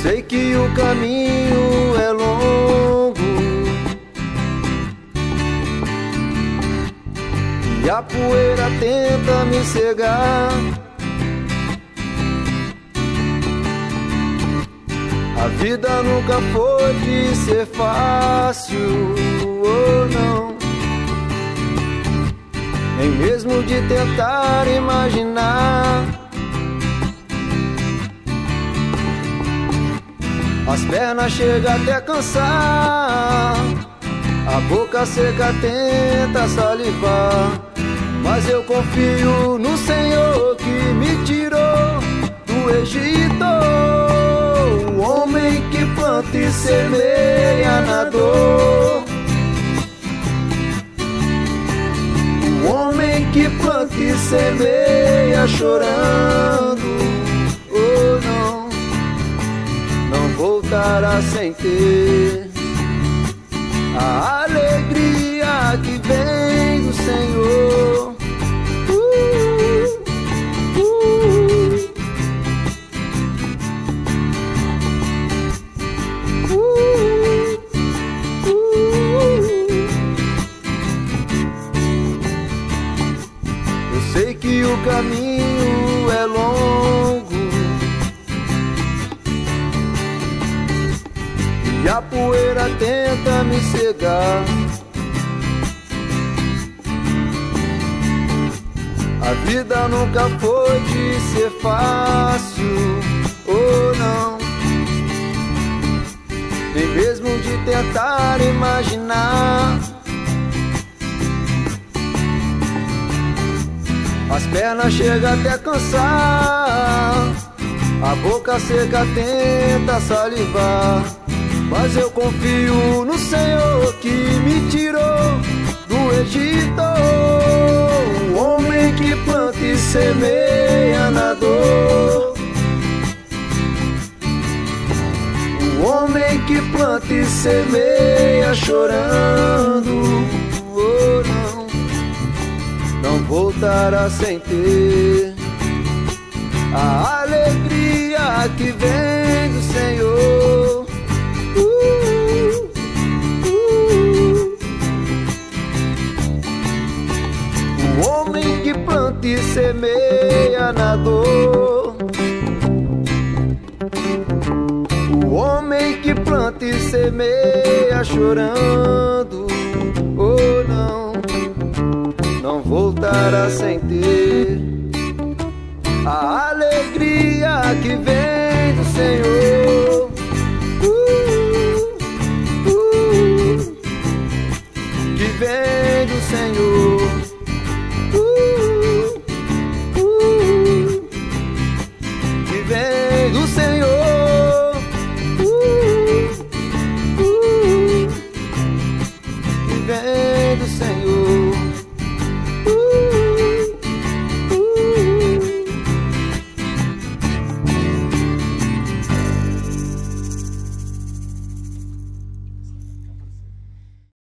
Sei que o caminho é longo e a poeira tenta me cegar. A vida nunca foi de ser fácil, oh não, nem mesmo de tentar imaginar. As pernas chegam até cansar, a boca seca tenta salivar, mas eu confio no Senhor que me tirou do Egito. O homem que planta e semeia na dor, o homem que planta e semeia chorando, oh não, não voltará sem ter a alegria que vem do Senhor. Eu sei que o caminho é longo e a poeira tenta me cegar. A vida nunca foi de ser fácil, oh não, nem mesmo de tentar imaginar. As pernas chegam até cansar, a boca seca tenta salivar, mas eu confio no Senhor que me tirou do Egito. O homem que planta e semeia na dor, o homem que planta e semeia chorando, oh não, não voltará sem ter a alegria que vem do Senhor. O homem que planta e semeia na dor, o homem que planta e semeia chorando, oh não, não voltará sem ter